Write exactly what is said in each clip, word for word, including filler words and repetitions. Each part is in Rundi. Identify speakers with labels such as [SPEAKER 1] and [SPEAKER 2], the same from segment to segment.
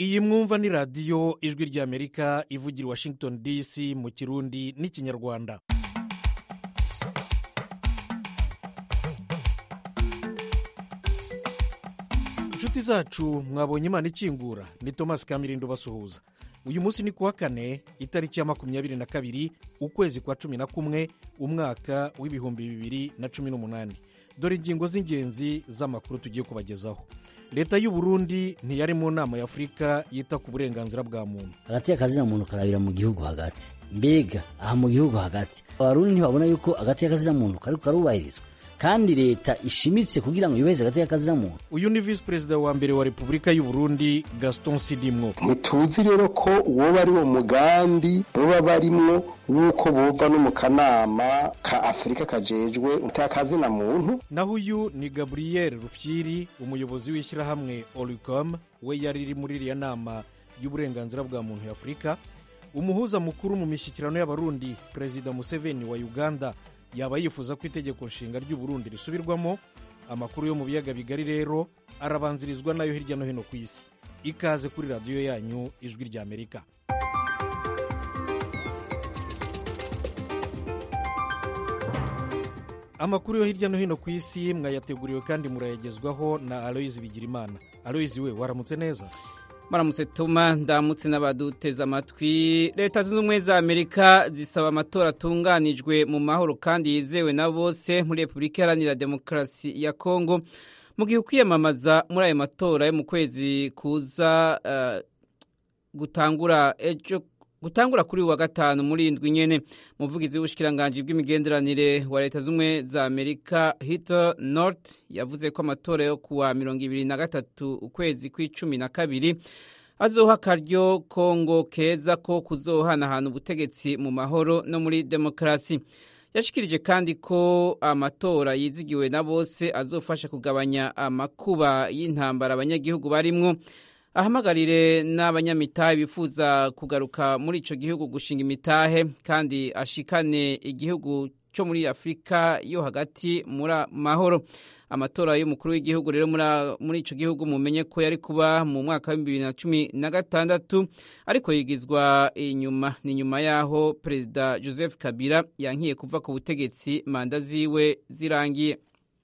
[SPEAKER 1] iyi mwumva ni radiyo ijwi ry'amerika ivugira i Washington D C mu kirundi n'ikinyarwanda. inshuti zacu mwabonye imana ikingura, ni Thomas Kamirindo basuhuza. uyu munsi ni kuwa kane itariki ya makumyabiri na kabiri ukwezi kwa cumi na kumwe umwaka w'ibihumbi bibiri na cumi n'umunani. dore ingingo z'ingenzi z'amakuru tugiye kubagezaho. leta y'u Burundi ntiyari mu nama ya Afurika yita ku burenganzira bwa muntu.
[SPEAKER 2] Hagati y'akazina muntu karabira mu gihugu hagati, mbega aha mu gihugu hagati abarundi ntibabona yuko hagati y'akazina muntu kariko karubahirizwa kandi leta ishimitse kugira ngo yubahirize hagati y'akazina muntu.
[SPEAKER 1] uyu ni visi perezida wa mbere wa Repubulika y'u Burundi Gaston Sidimwo.
[SPEAKER 3] ntituzi rero ko woba ari wo mugambi boba barimwo wuko bova no mu kanama ka Afurika kajejwe utakazina muntu.
[SPEAKER 1] naho uyu ni Gabriel Rufyiri, umuyobozi w'ishyirahamwe Olicom, we yari iri muri iriya nama y'uburenganzira bwa muntu ya Afurika. umuhuza mukuru mu mishyikirano y'abarundi Perezida Museveni wa Uganda yaba yifuza ko itegeko nshinga ry'u Burundi risubirwamo. amakuru yo mu biyaga bigari rero arabanzirizwa nayo hirya no hino ku isi. ikaze kuri radiyo yanyu ijwi ry'Amerika. amakuru yo hirya no hino ku isi mwayateguriwe kandi murayagezwaho na Aloyizi Bigirimana. Aloyizi, we waramutse neza?
[SPEAKER 4] Maramutse Tuma, ndamutse n'abaduteza amatwi. Leta zunze ubumwe za Amerika zisaba amatora atunganijwe mu mahoro kandi yizewe na bose muri Repubulika Iharanira Demokarasi ya Kongo mu gihe kwiyamamaza muri ayo matora yo mu kwezi kuza uh, gutangura ejo gutangura kuri wa gatanu muri indwi nyene. Umuvugizi w'ubushikiranganje bw'imigenderanire wa Leta z'umwe za Amerika Heather Nauert yavuze ko amatora yo kuwa mirongo ibiri na gatatu ukwezi kw'icumi na kabiri azoha akaryo Kongo keza ko kuzohanahana ubutegetsi mu mahoro no muri demokarasi. Yashikirije kandi ko amatora yizigiwe na bose azofasha kugabanya amakuba y'intambara abanyagihugu barimwo. ahamagarire n'abanyamitahe bifuza kugaruka muri ico gihugu gushinga imitahe kandi ashikane igihugu cyo muri Afurika yo hagati muri mahoro. amatora y'umukuru w'igihugu rero muri ico gihugu mumenye ko yari kuba mu mwaka wa bibiri na cumi na gatandatu ariko yigizwa inyuma ni nyuma yaho Perezida Joseph Kabila yankiye kuva ku butegetsi manda ziwe zirangiye.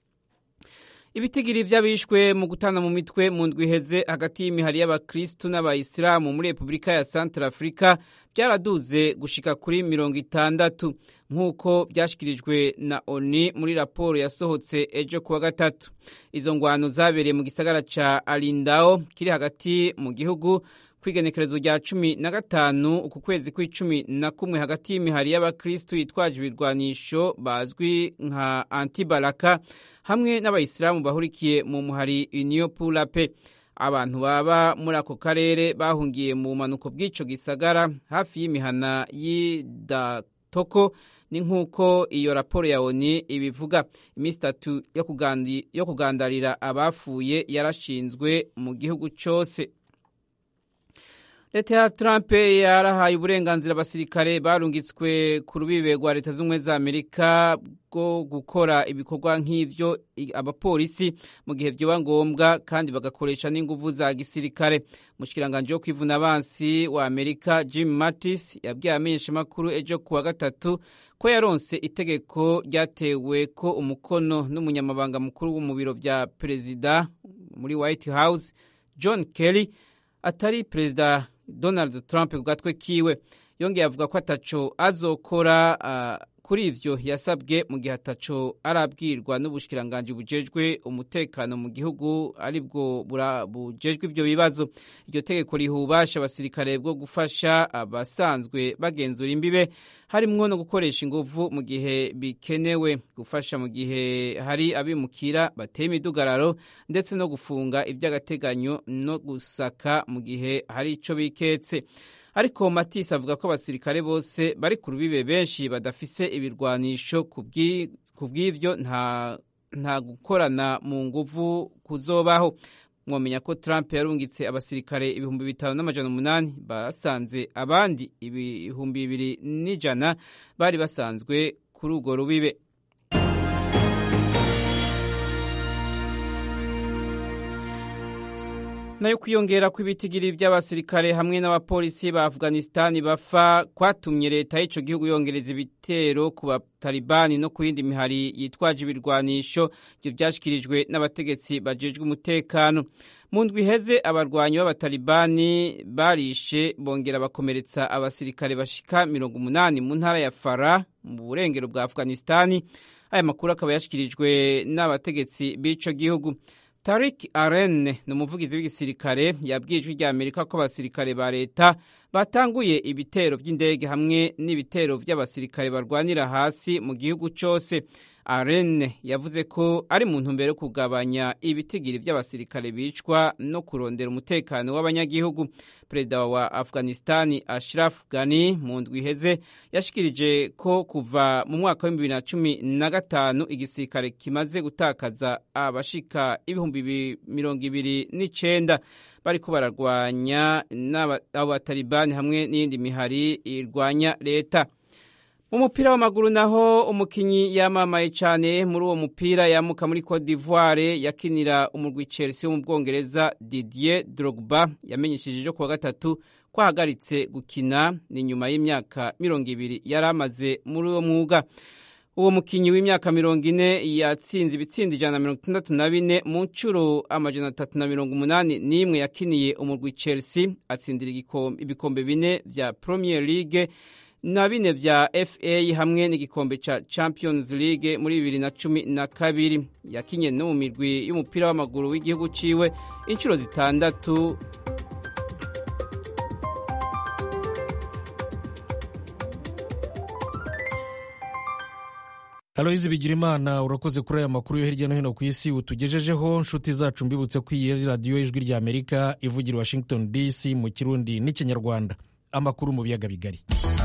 [SPEAKER 4] ibitigiri vy'abishwe mu gutana mu mitwe mu ndwi iheze hagati y'imihari y'abakristu n'abayisilamu muri Repubulika ya Centrafrica byaraduze gushika kuri mirongo itandatu nk'uko byashikirijwe na ONU muri raporo yasohotse ejo kuwa gatatu. izo ngwano zabereye mu gisagara ca Alindao kiri hagati mu gihugu kwigenekerezo rya cumi na gatanu uku kwezi kw'icumi na kumwe hagati y'imihari y'abakristu yitwaje ibirwanisho bazwi nka Antibalaka hamwe n'abayisilamu bahurikiye mu muhari Union pour la Paix. abantu baba muri ako karere bahungiye mu manuko bw'ico gisagara hafi y'imihana y'Idatoko ni nk'uko iyo raporo ya ONU ibivuga. iminsi itatu yo kugandarira abafuye yarashinzwe mu gihugu cose. Leta ya Trump yarahaye uburenganzira abasirikare barungitswe ku rubibe rwa Leta z'ubumwe za Amerika bwo gukora ibikorwa nk'ivyo abapolisi mu gihe vyoba ngombwa kandi bagakoresha n'inguvu za gisirikare. Mushikiranganje wo kwivuna abansi wa Amerika Jim Mattis yabwiye amenyeshamakuru ejo kuwa gatatu ko yaronse itegeko ryatewe ko umukono n'umunyamabanga mukuru mu biro vya perezida muri White House John Kelly atari Perezida Donald Trump ku gatwe kiwe. yongeye avuga ko ataco azokora uh, kuri ivyo yasabwe mu gihe ataco arabwirwa n'ubushikiranganje bujejwe umutekano mu gihugu aribwo bujejwe ivyo bibazo. iryo tegeko rihubasha abasirikare bwo gufasha abasanzwe bagenzura imbibe harimwo no gukoresha inguvu mu gihe bikenewe, gufasha mu gihe hari abimukira bateye imidugararo ndetse no gufunga ivy'agateganyo no gusaka mu gihe hari ico biketse. ariko Mattis avuga ko abasirikare bose bari ku rubibe benshi badafise ibirwanisho kubw'ivyo nta nta gukorana mu nguvu kuzobaho. mwomenya ko Trump yarungitse abasirikare ibihumbi bitanu n'amajana umunani basanze abandi ibihumbi bibiri n'ijana bari basanzwe kuri urwo rubibe. nayo kwiyongera kw'ibitigiri by'abasirikare hamwe n'abapolisi ba Afghanistan bafa kwatumye leta y'ico gihugu yongereza ibitero ku batalibani no ku yindi mihari yitwaje ibirwanisho byo byashikirijwe n'abategetsi bajejwe umutekano. Mu ndwi iheze abarwanyi b'abatalibani barishe bongera bakomeretsa abasirikare bashika mirongo umunani mu ntara ya Farah mu burengero bwa Afghanistan. Aya makuru akaba yashikirijwe n'abategetsi b'ico gihugu. Tariq Aren ni umuvugizi w'igisirikare yabwijwe rya Amerika ko abasirikare ba leta batanguye ibitero by'indege hamwe n'ibitero by'abasirikare barwanira hasi mu gihugu cyose. Aren yavuze ko ari mu ntumbero yo kugabanya ibitigiri by'abasirikare bicwa no kurondera umutekano w'abanyagihugu. Perezida wa Afghanistan Ashraf Ghani mu ndwi iheze yashikirije ko kuva mu mwaka wa bibiri na cumi na gatanu igisirikare kimaze gutakaza abashika ibihumbi mirongo ibiri n'icenda bariko bararwanya n'abatalibani hamwe n'iyindi mihari irwanya leta. Mu mupira w'amaguru naho umukinyi yamamaye cyane muri uwo mupira yamuka muri Cote d'Ivoire yakinira umurwi Chelsea wo mu Bwongereza Didier Drogba yamenyesheje ko wa gatatu kwahagaritse gukina ni nyuma y'imyaka mirongo ibiri yaramaze muri uwo mwuga. Uwo mukinyi w'imyaka mirongo ine yatsinze ibitsinda ijana na mirongo itandatu na bine mu ncuro amajana atatu na mirongo umunani n'imwe yakiniye umurwi Chelsea, atsindira ibikombe bine vya Premier League na bine vya F A hamwe n'igikombe ca Champions League muri bibiri na cumi na kabiri. Yakinye no mu mirwi y'umupira w'amaguru w'igihugu ciwe incuro zitandatu.
[SPEAKER 1] Aloyizi Bigirimana urakoze kuri aya makuru yo hirya no hino ku isi utugejejeho. Nshuti zacu mbibutse ko iyi radiyo y'ijwi rya Amerika ivugira Washington D C mu Kirundi n'Ikinyarwanda. Amakuru mu biyaga bigari.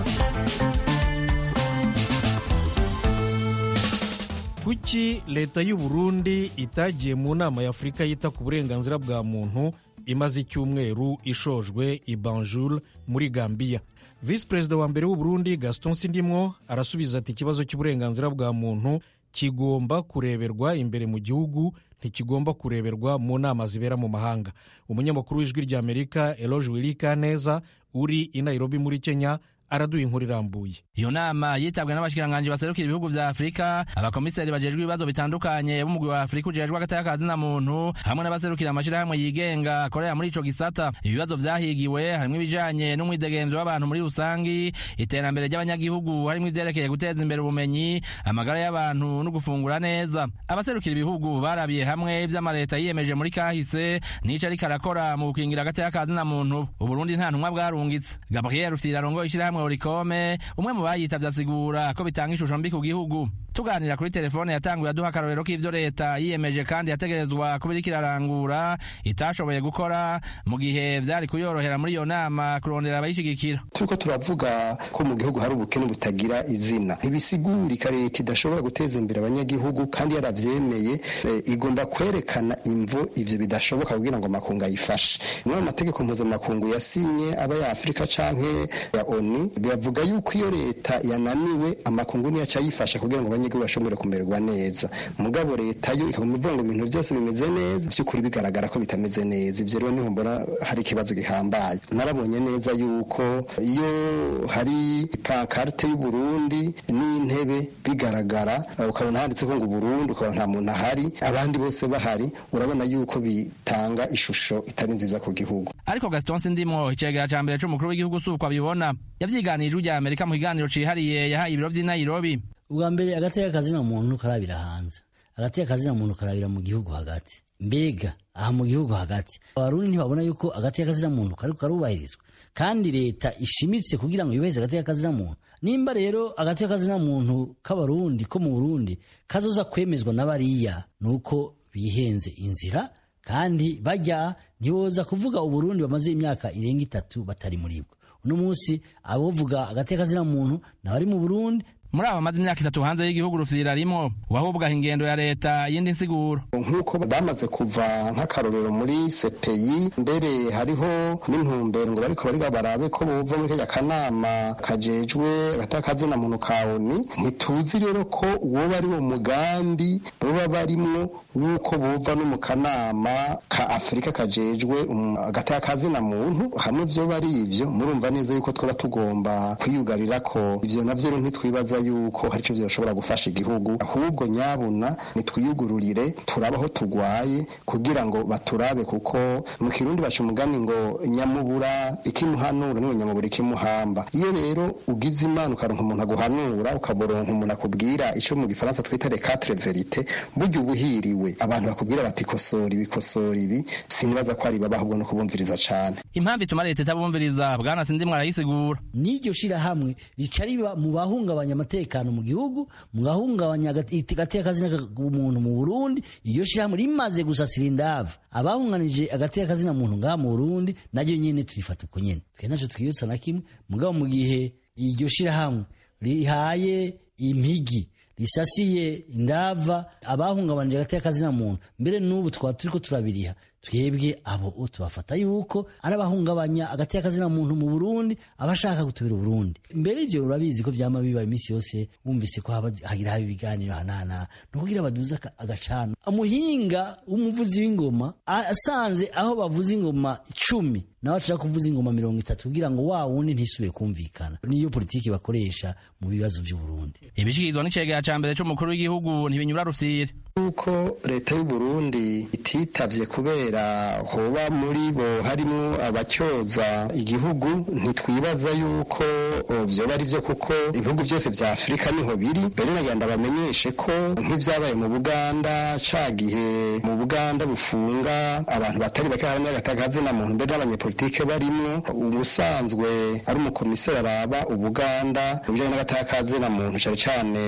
[SPEAKER 1] Kuki leta y'u Burundi itagiye mu nama ya Afurika yita ku burenganzira bwa muntu imaze icyumweru ishojwe i Banjul muri Gambia? Vice President wa mbere w'u Burundi Gaston Sindimwo arasubiza ati ikibazo cy'uburenganzira bwa muntu kigomba kureberwa imbere mu gihugu, ntikigomba kureberwa mu nama zibera mu mahanga. Umunyamakuru w'ijwi rya Amerika Eloge Wilikaneza uri i Nairobi muri Kenya araduye inkuru irambuye.
[SPEAKER 5] Iyo nama yitabwe n'abashikiranganje baserukira ibihugu vya Afrika, abakomiseri bajejwe ibibazo bitandukanye b'umugwi wa Afrika ujejwe agatakazi na muntu hamwe n'abaserukira amashirahamwe yigenga akorera muri ico gisata. Ibibazo vyahigiwe harimo ibijanye n'umwidegemvyo w'abantu muri rusangi, iterambere ry'abanyagihugu harimo ivyerekeye guteza imbere ubumenyi, amagara y'abantu no gufungura neza. Abaserukira ibihugu barabiye hamwe ivy'amareta yiyemeje muri kahise n'ico ariko arakora mu gukingira agatakazi na muntu. Uburundi nta ntumwa bwarungitse. Gabriel Rufyiri arongoye ishirahamwe Orikome umwe mu bayitavye asigura ko bitanga ishusho mbi ku gihugu. Tuganira kuri telefone yatanguye aduha akarorero k'ivyo leta yiyemeje kandi yategerezwa kubirika irarangura itashoboye gukora mu gihe vyari kuyorohera muri iyo nama kurondera abayishigikira.
[SPEAKER 3] Turiko turavuga ko mu gihugu hari ubukene butagira izina, ntibisigurika leta idashobora guteza imbere abanyagihugu kandi yaravyemeye, e, igomba kwerekana imvo ivyo bidashoboka kugira ngo makungu ayifashe. Nimwe mu mategeko mpuzamakungu yasinye aba ya Afrika canke ya ONU bivuga yuko iyo leta yananiwe amakungu niyo acayifasha kugira ngo abanyagihugu bashobore kumererwa neza. Mugabo leta yo ikaguma ivuga ngo ibintu byose bimeze neza, by'ukuri bigaragara ko bitameze neza. Ivyo rero niho mbona hari ikibazo gihambaye. Narabonye neza yuko iyo hari pancarte y'u Burundi n'intebe bigaragara, ukabona handitse ko ngo Burundi, ukabona nta muntu ahari, abandi bose bahari, urabona yuko bitanga ishusho itari nziza ku gihugu.
[SPEAKER 5] Ariko Gaston Sindimwo icegera ca mbere c'umukuru w'igihugu suko abibona, yavyiganije ujya Amerika mu kiganiro cihariye yahaye ibiro vy'i Nairobi.
[SPEAKER 2] Ubwa mbere agateka kazina muntu karabira hanze, agateka kazina muntu karabira mu gihugu hagati. Mbega aha mu gihugu hagati abarundi ntibabona yuko agateka kazina muntu kariko karubahirizwa kandi leta ishimitse kugira ngo yubahirize agateka kazina muntu. Nimba rero agateka kazina muntu k'abarundi ko mu Burundi kazoza kwemezwa n'abariya nuko bihenze inzira, kandi bajya ntiboza kuvuga Uburundi bamaze imyaka irenga itatu batari muri bwo. Uno munsi abovuga agateka kazina muntu nabari mu Burundi
[SPEAKER 5] muri abo bamaze imyaka itatu hanze y'igihugu Rufyiri rimwo wahubwaho ingendo ya leta yindi nsiguro
[SPEAKER 3] nk'uko bamaze kuva nk'akarorero muri C P I mbere hariho n'intumbero ngo bariko bariga barabe ko bova muri kaya kanama kajejwe atakazina muntu kaoni ntituzi rero ko woba ari wo mugambi boba barimwo wuko bova no mu kanama ka Afrika kajejwe agatakazi na muntu hamwe vyo bari ivyo murumva neza yuko twoba tugomba kwiyugarira ko ivyo navyo rero ntitwibaza yuko hari ico vyoshobora gufasha igihugu ahubwo nyabuna nitwiyugururire turabaho tugwaye kugira ngo baturabe kuko mu Kirundi baca umugani ngo nyamubura ikimuhanura niwe nyamubura ikimuhamba iyo rero ugize imana ukaronka umuntu aguhanura ukaboronka umuntu akubwira ico mu gifaransa twita les quatre vérités buryo ubuhiriwe abantu bakubwira bati kosora ibi kosora ibi sinibaza ko ari babahubwo no kubumviriza cane
[SPEAKER 5] impamvu ituma leta itabumviriza bwana sinzi mwarayisigura
[SPEAKER 2] n'iryo shira hamwe rica riba mu bahungabanya amatekano mu gihugu mu bahungabanya agateka umuntu mu Burundi iryo shira hamwe rimaze gusasira indava abahunganije agateka kazina muntu ngaha mu Burundi naryo nyene turifata uko nyene twe naco twiyutsa na kimwe mugabo mu gihe iryo shira hamwe rihaye impigi risasiye indava abahungabanije agateka kazina muntu mbere n'ubu twa turiko turabiriha twebwe abo tubafata yuko ari abahungabanya agateka kazina muntu mu Burundi abashaka gutubira Burundi mbere ivyo urabizi ko vyama biba imisi yose wumvise ko hagira haba ibiganiro hanana no kugira baduza agacano amuhinga umuvuzi w'ingoma asanze aho bavuza ingoma icumi nawe aca kuvuza ingoma mirongo itatu kugira ngo wa wundi ntisubire kumvikana niyo politiki bakoresha mu bibazo by'u Burundi
[SPEAKER 5] ibishikirizwa n'icegera ca mbere c'umukuru w'igihugu ntibinyura Rufyiri
[SPEAKER 3] uko leta y'u Burundi ititavye kubera hoba muri bo harimo abacyoza igihugu ntitwibaza yuko vyoba ari vyo kuko ibihugu byose vya Afrika niho biri mbere nagenda bamenyeshe ko nk'ivyabaye mu Buganda cagihe mu Buganda bufunga abantu batari bake harimo agatakazi na muntu mbere n'abanyepolitike barimwo ubusanzwe ari umukomiseri araba Ubuganda ubujanye n'agatakazi na muntu cyane cyane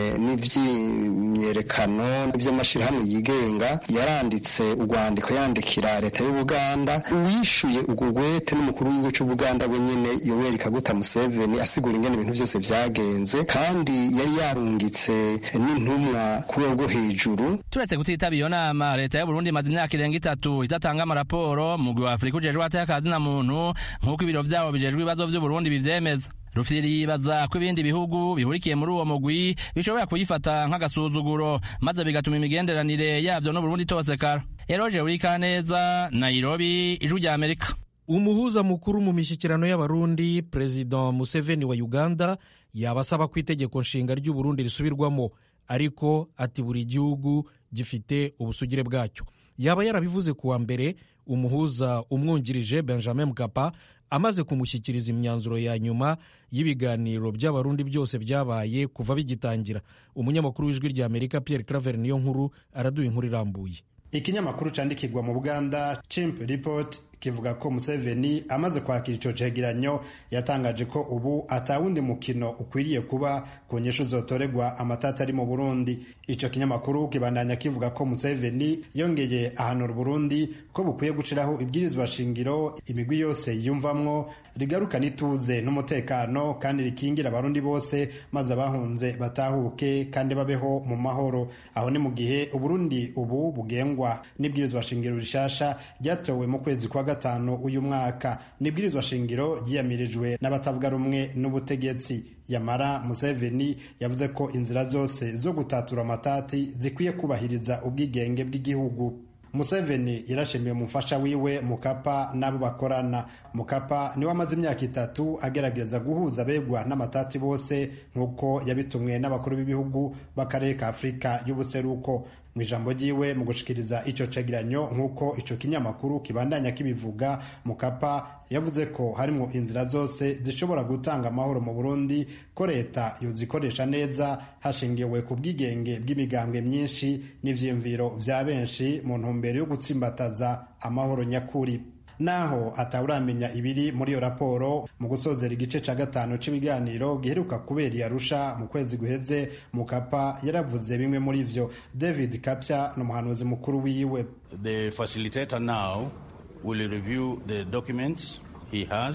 [SPEAKER 3] n'ivyimyerekano n'ivy'amashirahamwe yigenga yaranditse urwandiko yandikira leta y'Ubuganda uwishuye ubwo gwete n'umukuru w'igihugu c'Ubuganda we nyene Yoweri Kaguta Museveni asigura ingene ibintu byose vyagenze kandi yari yarungitse n'intumwa kuri ubwo hejuru
[SPEAKER 5] turetse gutitaba iyo nama leta y'u Burundi imaze imyaka irenga itatu itatanga amaraporo mu gihe Afrika ujejwe atakakazi na muntu nk'uko ibiro vyabo bijejwe ibibazo vy'u Burundi bivyemeza Rufyiri yibaza ko ibindi bihugu bihurikiye muri uwo mugwi bishobora kuyifata nk'agasuzuguro maze bigatuma imigenderanire yavyo no Burundi tosekara Eroje Urikaneza Nairobi Ijwi rya Amerika
[SPEAKER 1] umuhuza mukuru mu mishyikirano y'abarundi President Museveni wa Uganda yabasaba ko itegeko nshinga ry'u Burundi risubirwamo ariko ati buri gihugu gifite ubusugire bwacyo yaba yarabivuze kuwa mbere umuhuza umwungirije Benjamin Mkapa amaze kumushyikiriza imyanzuro ya nyuma y'ibiganiro by'abarundi byose byabaye kuva bigitangira umunyamakuru w'Ijwi rya Amerika Pierre Claver niyo nkuru araduha inkuru irambuye
[SPEAKER 6] ikinyamakuru candikirwa mu Buganda Chimp Report kivuga ko Museveni amaze kwakira ico cegeranyo yatangaje ko ubu atawundi mukino ukwiriye kuba ku nyesho zotoregwa amatata ari mu Burundi. Ico kinyamakuru kibandanya kivuga ko Museveni yongeye ahanura Burundi ko bukwiye guciraho ibwirizwa shingiro imigwi yose yumvamwo rigaruka nituze n'umutekano kandi rikingira abarundi bose maze abahunze batahuke kandi babeho mu mahoro. Aho ni mu gihe Uburundi ubu bugengwa n'ibwirizwa shingiro rishasha ryatowe mu kwezi kwa gatanu uyu mwaka. Nibwirizwa shingiro ryiyamirijwe n'abatavuga rumwe n'ubutegetsi. Yamara Museveni yavuze ko inzira zose zo gutatura amatati zikwiye kubahiriza ubwigenge bw'igihugu. Museveni yarashimiye umufasha wiwe Mukapa nabo bakorana. Mukapa niwe amaze imyaka itatu agerageza guhuza begwa n'amatati bose nkuko yabitumwe n'abakuru b'ibihugu b'akarere ka Afrika y'ubuseruko. Mu ijambo ryiwe mu gushikiriza ico cegeranyo nkuko ico kinyamakuru kibandanya kibivuga, Mukapa yavuze ko harimo inzira zose zishobora gutanga amahoro mu Burundi, ko leta yozikoresha neza hashingiwe ku bwigenge bw'imigambwe myinshi n'ivyiyumviro vya benshi mu ntumbero yo gutsimbataza amahoro nyakuri. Naho atawuramenya ibiri muri iyo raporo, mu gusozera igice ca gatanu c'ibiganiro giheruka kubera Yarusha mu kwezi guheze, Mukapa yaravuze bimwe muri vyo. David Kapya n'umuhanuzi mukuru wiwe.
[SPEAKER 7] The facilitator now will review the documents he has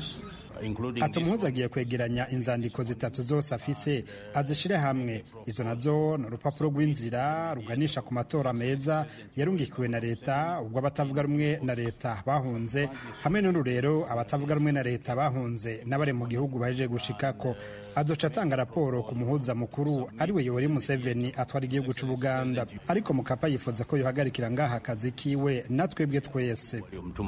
[SPEAKER 6] ati umuhuza agiye kwegeranya inzandiko zitatu zose afise azishire hamwe. Izo nazo ni urupapuro rw'inzira ruganisha ku matora meza yarungikiwe na leta ubwo abatavuga rumwe na leta bahunze, hamwe n'ururero abatavuga rumwe na leta bahunze n'abari mu gihugu baje gushikako. Azoca atanga raporo ku muhuza mukuru ariwe Yoweri Museveni atwara igihugu c'u Buganda, ariko Mukapa yifuza ko yohagarikira ngaha akazi kiwe natwebwe twese.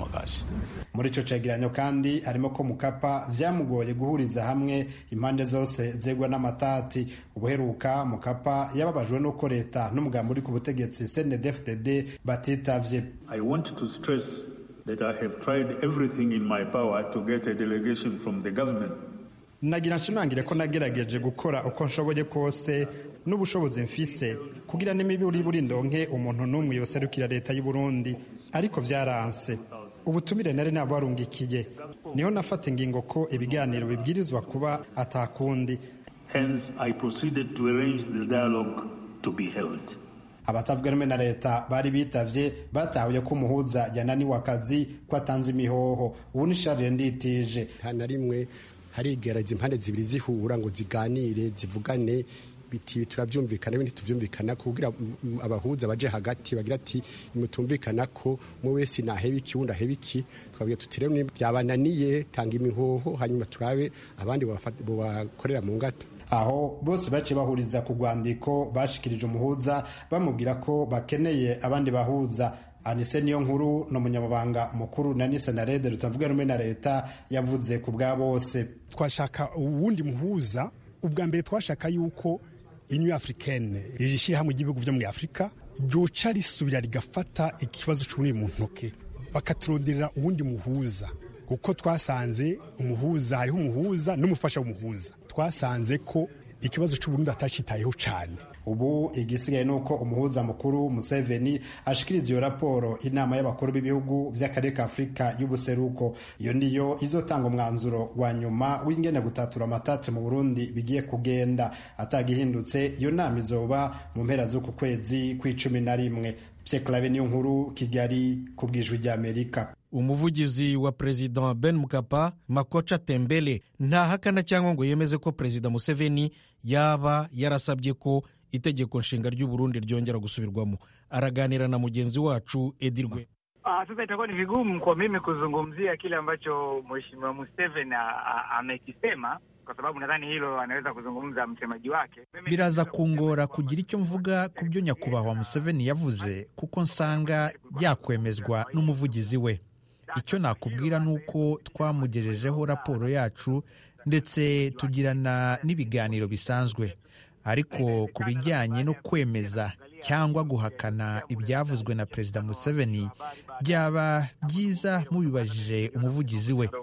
[SPEAKER 6] Muri ico cegeranyo kandi harimo ko Mukapa vyamugoye guhuriza hamwe impande zose zegwa n'amatati. Ubuheruka Mukapa yababajwe nuko leta n'umugambi uri ku butegetsi C N D D F D D batitavye.
[SPEAKER 7] I want to stress that I have tried everything in my power to get a delegation from the government.
[SPEAKER 6] Nagira nshimangire ko nagerageje gukora uko nshoboye kose n'ubushobozi mfise kugira n'imibi uri buri ndonke umuntu n'umwe yoserukira leta y'u Burundi, ariko vyaranse. Ubutumire nari nabo warungikiye niho nafata ingingo ko ibiganiro bibwirizwa kuba atakundi.
[SPEAKER 7] Hence I proceeded to arrange the dialogue to be held.
[SPEAKER 6] Abatavuga rumwe na leta bari bitavye batahuye ko umuhuza yananiwe akazi ko atanze imihoho. Ubu ni Charles Nditije.
[SPEAKER 8] Hana rimwe harigereza impande zibiri zihura ngo ziganire zivugane biti turavyumvikana ibindi tuvyumvikana kugira abahuza baje hagati bagira ati mutumvikana ko mu wese nahebe iki wunda hebe iki twabwiye tutiremwe byabananiye tanga imihoho hanyuma turabe abandi bakorera mu ngata.
[SPEAKER 6] Aho bose bace bahuriza ku rwandiko bashikirije umuhuza bamubwira ko bakeneye abandi bahuza. Anise niyo nkuru no munyamabanga mukuru na Nise na Rede rutavuga rumwe na leta yavuze ku bwa bose.
[SPEAKER 9] Twashaka uwundi muhuza, ubwa mbere twashaka yuko Union Africaine yishira hamwe igihugu byo muri Afrika ryoca risubira rigafata ikibazo cy'uri mu ntoke bakaturonderera uwundi muhuza, kuko twasanze umuhuza hariho umuhuza n'umufasha w'umuhuza. Twasanze ko ikibazo cy'u Burundi atacitayeho cyane.
[SPEAKER 6] Ubu igisigaye nuko umuhuza mukuru Museveni ashikiriza iyo raporo inama y'abakuru b'ibihugu by'akarere ka Afrika y'ubuseruko. Iyo niyo izotanga umwanzuro wa nyuma w'ingene gutatura amatati mu Burundi bigiye kugenda. Atagihindutse iyo nama izoba mu mpera z'uku kwezi kw'icumi na rimwe. Pyeklave niyo nkuru, Kigali, ku bw'ijwi ry'Amerika.
[SPEAKER 1] Umuvugizi wa President Ben Mkapa, Makocha Tembele, ntahakana cyangwa ngo yemeze ko President Museveni yaba yarasabye ko itegeko nshinga ry'u Burundi ryongera gusubirwamo. Araganira na mugenzi wacu Edirwe.
[SPEAKER 10] Ah, sasa itakuwa ni vigumu kwa mimi kuzungumzia kile ambacho Mheshimiwa Museveni amekisema, kwa sababu nadhani hilo anaweza kuzungumza msemaji wake.
[SPEAKER 11] Biraza kungora kugira icyo mvuga ku byo nyakubahwa Museveni yavuze, kuko nsanga byakwemezwa n'umuvugizi we. Icyo nakubwira nuko twamugejejeho raporo yacu ndetse tugirana n'ibiganiro bisanzwe, ariko ku bijyanye no kwemeza cyangwa guhakana ibyavuzwe na Perezida Museveni byaba byiza mubibajije umuvugizi we.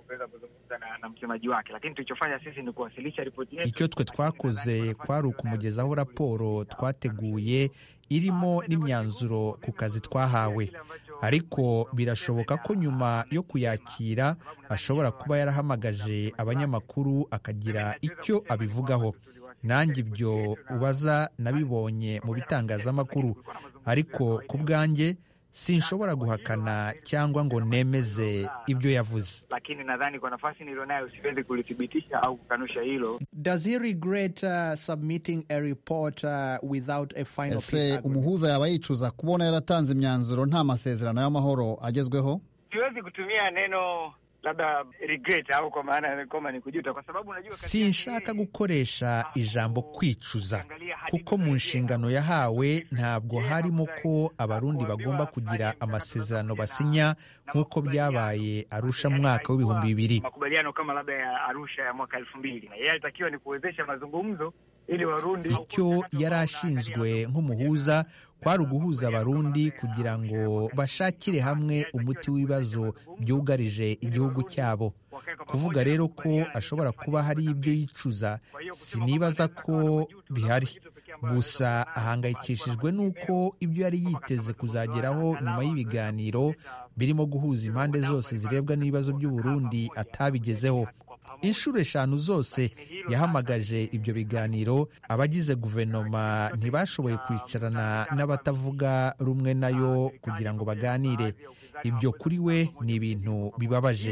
[SPEAKER 11] Icyo twe twakoze kwari ukumugezaho raporo twateguye irimo n'imyanzuro ku kazi twahawe, ariko birashoboka ko nyuma yo kuyakira ashobora kuba yarahamagaje abanyamakuru akagira icyo abivugaho. Nanjye ibyo ubaza nabibonye mu bitangazamakuru, ariko ku bwanjye sinshobora guhakana cyangwa ngo nemeze ibyo yavuze.
[SPEAKER 10] Lakini nadhani kwa nafasi nilionayo siwezi kulithibitisha au kukanusha hilo.
[SPEAKER 11] Does he regret uh, submitting a report uh, without a final peace agreement?
[SPEAKER 12] Umuhuza yaba yicuza kubona yaratanze imyanzuro nta masezerano y'amahoro agezweho?
[SPEAKER 10] Siwezi kutumia neno labda regret au kwa maana kama ni kujuta, kwa sababu unajua
[SPEAKER 11] sinshaka gukoresha ijambo kwicuza, kuko mu nshingano yahawe ntabwo harimo ko abarundi bagomba kugira amasezerano basinya nk'uko byabaye Arusha mu mwaka w'ibihumbi bibiri.
[SPEAKER 10] Makubaliano kama labda ya Arusha ya mwaka elfu mbili. Yeye alitakiwa ni kuwezesha mazungumzo ili Warundi.
[SPEAKER 11] Icyo yarashinzwe nk'umuhuza kwari uguhuza abarundi kugira ngo bashakire hamwe umuti w'ibibazo byugarije igihugu cyabo. Kuvuga rero ko ashobora kuba hari ibyo yicuza, sinibaza ko bihari. Gusa ahangayikishijwe nuko ibyo yari yiteze kuzageraho nyuma y'ibiganiro birimo guhuza impande zose zirebwa n'ibibazo by'u Burundi atabigezeho. Inshuro eshanu zose yahamagaje ibyo biganiro, abagize guverinoma ntibashoboye kwicarana n'abatavuga rumwe nayo kugira ngo baganire. Ibyo kuri we ni ibintu bibabaje.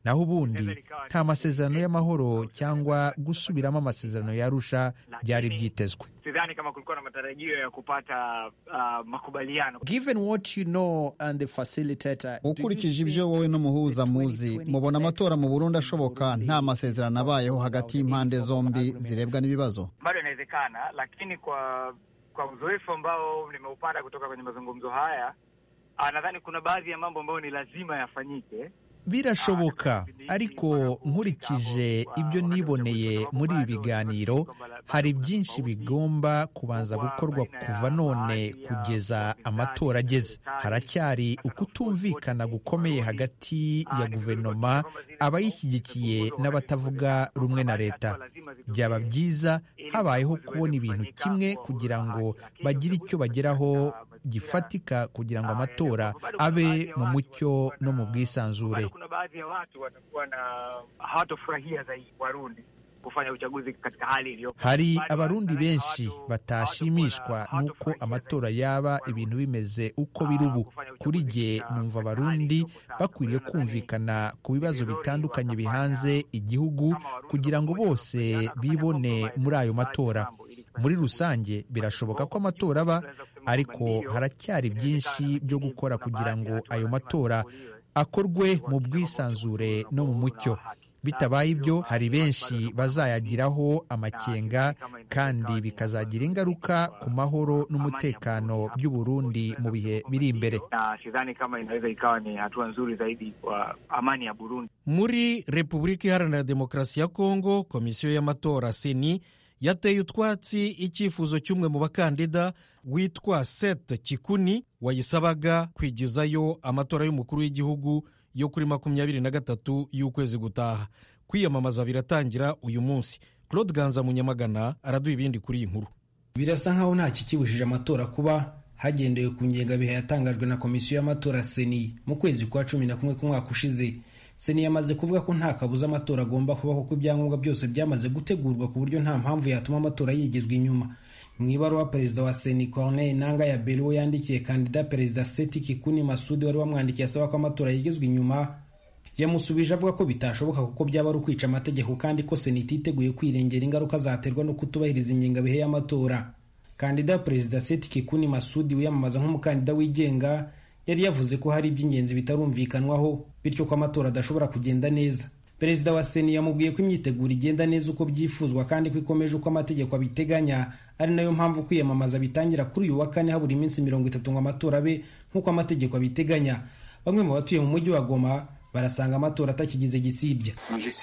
[SPEAKER 11] naho ubundi nta masezerano y'amahoro cyangwa gusubiramo amasezerano ya Arusha byari byitezwe.
[SPEAKER 10] Sidhani kama kulikuwa na matarajio ya kupata uh, makubaliano.
[SPEAKER 13] Given what you know and the facilitator,
[SPEAKER 12] ukurikije ibyo wowe n'umuhuza muzi, mubona amatora mu Burundi ashoboka nta masezerano abayeho hagati y'impande zombi zirebwa n'ibibazo?
[SPEAKER 10] Bado inawezekana, lakini kwa kwa uzoefu ambao nimeupata kutoka kwenye mazungumzo haya, nadhani kuna baadhi ya mambo ambayo ni lazima yafanyike.
[SPEAKER 11] Birashoboka, ariko nkurikije ibyo niboneye muri ibi biganiro, hari byinshi bigomba kubanza gukorwa kuva none kugeza amatora ageze. Haracyari ukutumvikana gukomeye hagati ya guverinoma, abayishyigikiye n'abatavuga rumwe na leta. Byaba byiza habayeho kubona ibintu kimwe kugira ngo bagire icyo bageraho gifatika kugira ngo amatora abe mu mucyo no mu bwisanzure.
[SPEAKER 10] Kuna baadhi ya watu watakuwa na hawatofurahia zaidi Warundi kufanya uchaguzi katika hali iliyo.
[SPEAKER 11] Hari abarundi benshi batashimishwa nuko amatora yaba ibintu bimeze uko biri ubu. Kuri jye numva abarundi bakwiriye kumvikana ku bibazo bitandukanye bihanze igihugu kugira ngo bose bibone muri ayo matora. Muri rusange birashoboka ko amatora aba, ariko haracyari byinshi byo gukora kugira ngo ayo matora akorwe mu bwisanzure no mu mucyo. Bitabaye ibyo, hari benshi bazayagiraho amakenga kandi bikazagira ingaruka ku mahoro n'umutekano by'u Burundi mu bihe biri imbere.
[SPEAKER 10] Sidhani kama inaweza ikawa ni hatua nzuri zaidi kwa amani ya Burundi.
[SPEAKER 1] Muri Repubulika Iharanira Demokarasi ya Kongo, komisiyo y'amatora Seni yateye utwatsi icyifuzo cy'umwe mu bakandida witwa Seth Kikuni wayisabaga kwigizayo amatora y'umukuru w'igihugu yo kuri makumyabiri na gatatu y'ukwezi gutaha. Kwiyamamaza biratangira uyu munsi. Claude Ganza Munyamagana araduha ibindi kuri iyi nkuru.
[SPEAKER 14] Birasa nkaho nta kikibujije amatora kuba, hagendewe ku ngengabihe yatangajwe na komisiyo y'amatora Seni mu kwezi kwa cumi na kumwe k'umwaka ushize. Seni yamaze kuvuga ko nta kabuza amatora agomba kubaho, ko ibyangombwa byose byamaze gutegurwa ku buryo nta mpamvu yatuma amatora yigizwa inyuma. Mu ibaruwa perezida wa Seni Corneille Nangaa ya Bello yandikiye kandida perezida Seth Kikuni Masudi wari wamwandikiye asaba ko amatora yigizwa inyuma, yamusubije avuga ko bitashoboka kuko byaba ari ukwica amategeko kandi ko Seni ititeguye kwirengera ingaruka zaterwa no kutubahiriza ingengabihe y'amatora. Kandida perezida Seth Kikuni Masudi wiyamamaza nk'umukandida wigenga yari yavuze ko hari iby'ingenzi bitarumvikanwaho, bityo ko amatora adashobora kugenda neza. Perezida wa Seni yamubwiye ko imyiteguro igenda neza uko byifuzwa kandi ko ikomeje uko amategeko abiteganya, ari nayo mpamvu kwiyamamaza bitangira kuri uyu wa kane habura iminsi mirongo itatu ngo amatora abe nk'uko amategeko abiteganya. Bamwe mu batuye mu mujyi wa Goma barasanga amatora atakigize gisibya.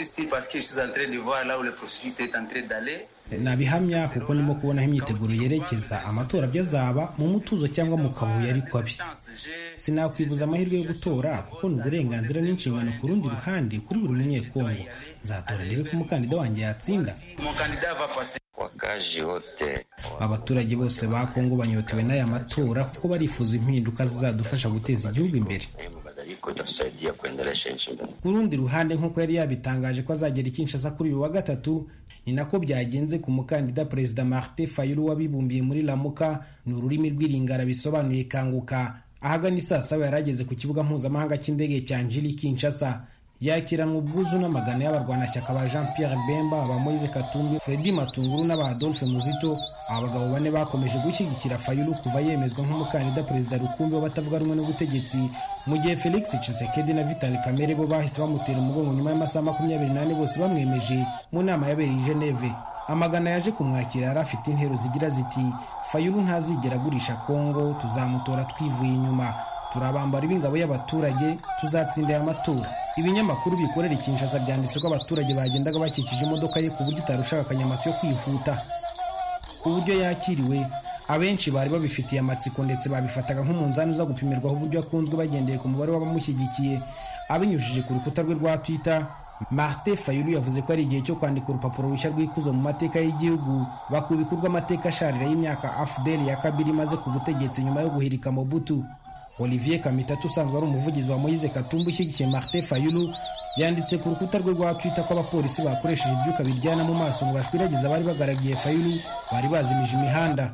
[SPEAKER 14] Nabihamya kuko ndimo kubona imyiteguro yerekeza amatora byazaba mu mutuzo cyangwa mu kavuyo ariko abi. Sinakwibuza amahirwe yo gutora kuko ni uburenganzira n'inshingano ku rundi ruhande kuri buri munyekongo. Nzatora ndebe ko umukandida wanjye yatsinda. Abaturage bose ba Kongo banyotewe n'aya matora kuko barifuza impinduka zizadufasha guteza igihugu imbere. Ku rundi ruhande nk'uko yari yabitangaje ko azagera i Kinshasa kuri uyu wa gatatu, ni nako byagenze ku mukandida perezida Martin Fayulu wabibumbiye muri Lamuka, ni ururimi rw'iringara bisobanuye kanguka. Ahagana isaa saba yarageze ku kibuga mpuzamahanga cy'indege cya Njili Kinshasa, yakiranwa ubwuzu n'amagana y'abarwanashyaka ba Jean Pierre Bemba, ba Moise Katumbi, Fredy Matunguru n'aba Adolphe Muzito. Abagabo bane bakomeje gushyigikira Fayulu kuva yemezwa nk'umukandida perezida rukumbi w'abatavuga rumwe n'ubutegetsi, mu gihe Felix Tshisekedi na Vital Kamerhe bo bahise bamutera umugongo nyuma y'amasaha makumyabiri n'ane bose bamwemeje mu nama yabereye i Geneve. Amagana yaje kumwakira yari afite intero zigira ziti: Fayulu ntazigera agurisha Kongo, tuzamutora twivuye inyuma, turabambara ibingabo y'abaturage, tuzatsinda aya matora. Ibinyamakuru bikorera i Kinshasa byanditse ko abaturage bagendaga bakikije imodoka ye ku buryo itarushaka akanyamasyo yo kwihuta. Uburyo yakiriwe, abenshi bari babifitiye amatsiko ndetse babifataga nk'umunzani uza gupimirwaho uburyo akunzwe bagendeye ku mubare w'abamushyigikiye. Abinyujije ku rukuta rwe rwa Twitter, Martin Fayulu yavuze ko ari igihe cyo kwandika urupapuro rushya rw'ikuzo mu mateka y'igihugu, bakubika urw'amateka asharira y'imyaka A F D L ya Kabila imaze ku butegetsi nyuma yo guhirika Mobutu. Olivier Kamitatu usanzwe ari umuvugizi wa Moise Katumbi ushyigikiye Martin Fayulu yanditse ku rukuta rwe rwa Twitter ko abapolisi bakoresheje ibyuka biryana mu maso ngo bashwiragize abari bagaragiye Fayulu bari bazimije imihanda.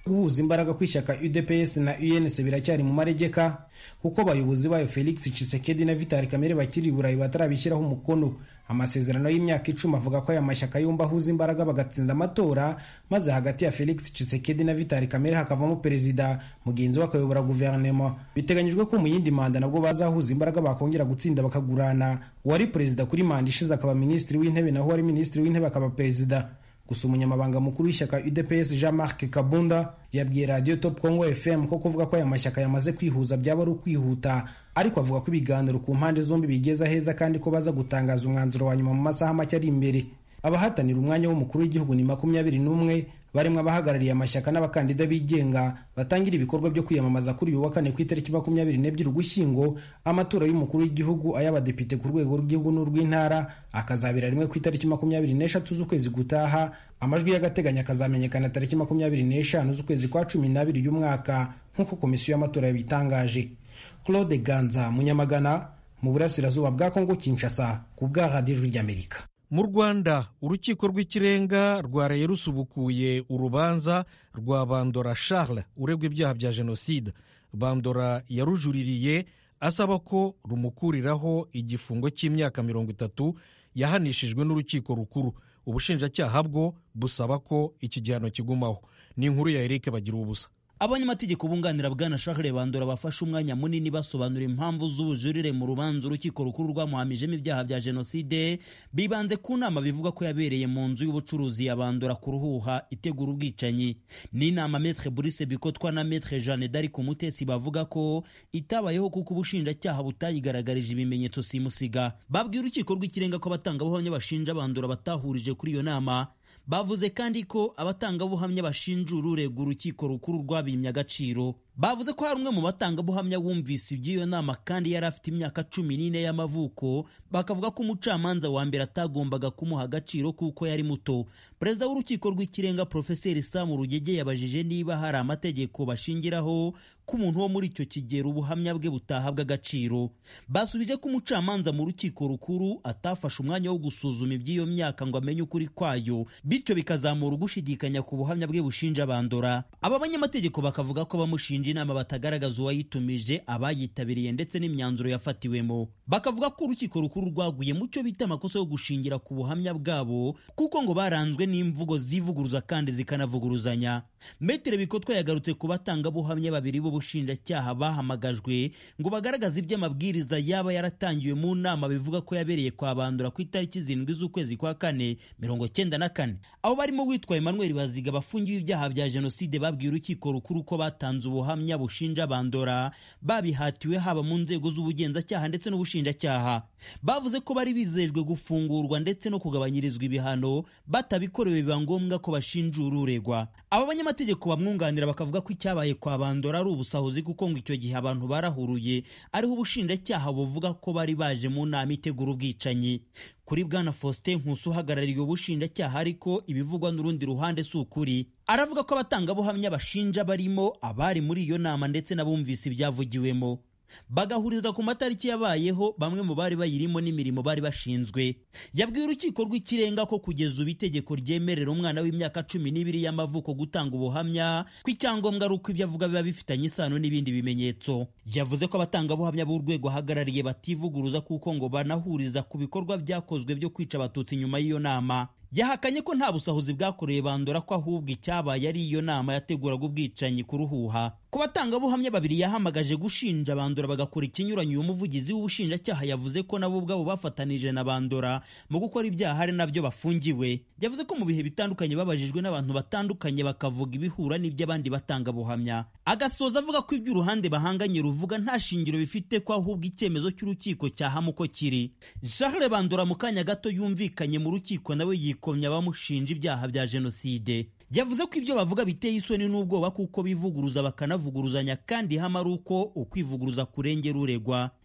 [SPEAKER 14] guhuza imbaraga kw'ishyaka U D P S na U N C biracyari mu maregeka kuko abayobozi bayo Felix Tshisekedi na Vital Kamerhe bakiri i Burayi batarabishyiraho umukono. Amasezerano y'imyaka icumi avuga ko aya mashyaka yombi ahuza imbaraga bagatsinda amatora, maze hagati ya Felix Tshisekedi na Vital Kamerhe hakavamo perezida, mugenzi we akayobora guverinoma. Biteganyijwe ko mu yindi manda nabwo bazahuza imbaraga bakongera gutsinda bakagurana, uwari perezida kuri manda ishize akaba minisitiri w'intebe naho uwari minisitiri w'intebe akaba perezida. Gusa umunyamabanga mukuru w'ishyaka U D P S Jean-Marc Kabunda yabwiye Radio Top Congo F M ko kuvuga ko aya mashyaka yamaze kwihuza byaba ari ukwihuta, ariko avuga ko ibiganiro ku mpande zombi bigeza heza kandi ko baza gutangaza umwanzuro wa nyuma mu masaha make ari imbere. Abahatanira umwanya w'umukuru w'igihugu ni makumyabiri n'umwe, barimo abahagarariye amashyaka n'abakandida bigenga batangira ibikorwa byo kwiyamamaza kuri uyu wa kane ku itariki makumyabiri n'ebyiri Ugushyingo. Amatora y'umukuru w'igihugu, ay'abadepite ku rwego rw'igihugu n'urw'intara akazabera rimwe ku itariki makumyabiri n'eshatu z'ukwezi gutaha. Amajwi y'agateganyo akazamenyekana tariki makumyabiri n'eshanu z'ukwezi kwa cumi n'abiri y'umwaka nk'uko komisiyo y'amatora yabitangaje. Claude Ganza, Munyamagana, mu burasirazuba bwa Kongo Kinshasa, ku bwa Radio Ijwi ry'Amerika.
[SPEAKER 1] Mu Rwanda, urukiko rw'ikirenga rwaraye rusubukuye urubanza rwa Bandora Charles uregwa ibyaha bya jenoside. Bandora yarujuririye asaba ko rumukuriraho igifungo cy'imyaka mirongo itatu yahanishijwe n'urukiko rukuru. Ubushinjacyaha bwo busaba ko iki gihano kigumaho. Ni inkuru ya Eric Bagira ubusa.
[SPEAKER 15] Abanyamategeko bunganira bwana Charles Bandora bafashe umwanya munini basobanura impamvu z'ubujurire mu rubanza urukiko rukuru rwamuhamijemo ibyaha bya jenoside, bibanze ku nama bivuga ko yabereye mu nzu y'ubucuruzi ya Bandora ku Ruhuha itegura ubwicanyi. Ni inama Maître Brice Bikotwa na Maître Jeanne d'Arc Umutesi bavuga ko itabayeho kuko ubushinjacyaha butayigaragarije ibimenyetso simusiga. Babwiye urukiko rw'ikirenga ko abatangabuhamya bashinja Bandora batahurije kuri iyo nama. Bavuze kandi ko abatangabuhamya bashinja ururega urukiko rukuru rwabimye agaciro. Bavuze ko hari umwe mu batangabuhamya wumvise iby'iyo nama kandi yari afite imyaka cumi n'ine y'amavuko, bakavuga ko umucamanza wa mbere atagombaga kumuha agaciro kuko yari muto. Perezida w'urukiko rw'ikirenga Profeseri Sam Rugege yabajije niba hari amategeko bashingiraho ko umuntu wo muri icyo kigero ubuhamya bwe butahabwa agaciro. Basubije ko umucamanza mu rukiko rukuru atafashe umwanya wo gusuzuma iby'iyo myaka ngo amenye ukuri kwayo, bityo bikazamura ugushidikanya ku buhamya bwe bushinja Bandora. Aba banyamategeko bakavuga ko bamushinja inama batagaragaza uwayitumije, abayitabiriye ndetse n'imyanzuro yafatiwemo. Bakavuga ko urukiko rukuru rwaguye mu cyo bita amakosa yo gushingira ku buhamya bwabo kuko ngo baranzwe n'imvugo zivuguruza kandi zikanavuguruzanya. Maître Bikotwa yagarutse ku batangabuhamya babiri b'ubushinjacyaha bahamagajwe ngo bagaragaze iby'amabwiriza yaba yaratangiwe mu nama bivuga ko yabereye kwa Bandora ku itariki zirindwi z'ukwezi kwa kane mirongo cyenda na kane. Abo barimo witwa Emmanuel Baziga bafungiwe ibyaha bya jenoside babwiye urukiko rukuru ko batanze ubuhamya bushinja Bandora babihatiwe haba mu nzego z'ubugenzacyaha ndetse n'ubushinjacyaha. Bavuze ko bari bizejwe gufungurwa ndetse no kugabanyirizwa ibihano batabikorewe biba ngombwa ko bashinja ururegwa. Aba banyamategeko bamwunganira bakavuga ko icyabaye kwa Bandora ari ubusahuzi kuko ngo icyo gihe abantu barahuruye, ariho ubushinjacyaha buvuga ko bari baje mu nama itegura ubwicanyi. Kuri bwana Faustin Nkusi uhagarariye ubushinjacyaha ariko ibivugwa n'urundi ruhande si ukuri. Aravuga ko abatangabuhamya bashinja barimo abari muri iyo nama ndetse n'abumvise ibyavugiwemo. Bagahuriza ku matariki yabayeho bamwe mu bari bayirimo n'imirimo bari bashinzwe. Yabwiye urukiko rw'ikirenga ko kugeza ubu itegeko ryemerera umwana w'imyaka cumi n'ibiri y'amavuko gutanga ubuhamya ko icyangombwa ari uko ibyo avuga biba bifitanye isano n'ibindi bimenyetso. Yavuze ko abatangabuhamya b'urwego ahagarariye bativuguruza kuko ngo banahuriza ku bikorwa byakozwe byo kwica abatutsi nyuma y'iyo nama. Yahakanye ko nta busahuzi bwakorewe Bandora ko ahubwo icyabaye ari iyo nama yateguraga ubwicanyi ku Ruhuha. Ku batangabuhamya babiri yahamagaje gushinja Bandora bagakora ikinyuranyo, uyu muvugizi w'ubushinjacyaha yavuze ko nabo ubwabo bafatanije na Bandora mu gukora ibyaha ari nabyo bafungiwe. Yavuze ko mu bihe bitandukanye babajijwe n'abantu batandukanye bakavuga ibihura n'iby'abandi batangabuhamya. Agasoza avuga ko iby'uruhande bahanganye ruvuga nta shingiro bifite ko ahubwo icyemezo cy'urukiko cyahama uko kiri. Charles Bandora mu kanya gato yumvikanye mu rukiko nawe yikomye abamushinja ibyaha bya jenoside. Yavuze ko ibyo bavuga biteye isoni n'ubwoba kuko bivuguruza bakanavuguruzanya kandi hama ari uko ukwivuguruza kurengera uregwa.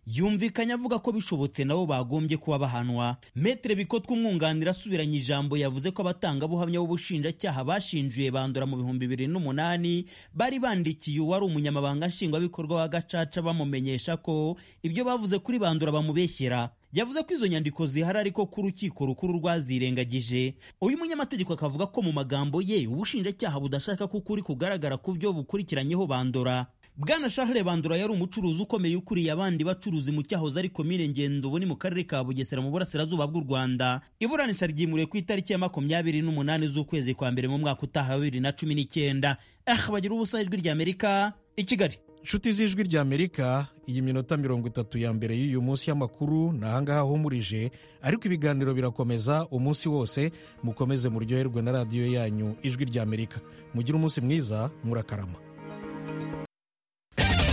[SPEAKER 15] yumvikanye avuga ko bishobotse nabo bagombye kuba bahanwa. Metre Bikotwa umwunganira asubiranye ijambo yavuze ko abatangabuhamya b'ubushinjacyaha bashinjuye Bandora mu bihumbi bibiri n'umunani bari bandikiye uwari umunyamabanga nshingwabikorwa wa Gacaca bamumenyesha ko ibyo bavuze kuri Bandora bamubeshyera. Yavuze ko izo nyandiko zihari ariko ko urukiko rukuru rwazirengagije. Uyu munyamategeko akavuga ko mu magambo ye ubushinjacyaha budashaka ko ukuri kugaragara ku byo bukurikiranyeho Bandora. Bwana Charles Bandora yari umucuruzi ukomeye ukuriye abandi bacuruzi mu cyahoze ari komine Ngendo ubu ni mu karere ka Bugesera mu burasirazuba bw'u Rwanda. Iburanisha ryimuriwe ku itariki ya makumyabiri n'umunani z'ukwezi kwa mbere mu mwaka utaha wa bibiri na cumi n'icyenda. Ah, bagira ubusa ijwi ry'Amerika i Kigali.
[SPEAKER 1] Nshuti z'ijwi ry'Amerika, iyi minota mirongo itatu ya mbere y'uyu munsi y'amakuru ni ahangaha humurije, ariko ibiganiro birakomeza umunsi wose. Mukomeze muryoherwe na radiyo yanyu ijwi ry'Amerika. Mugire umunsi mwiza, murakarama.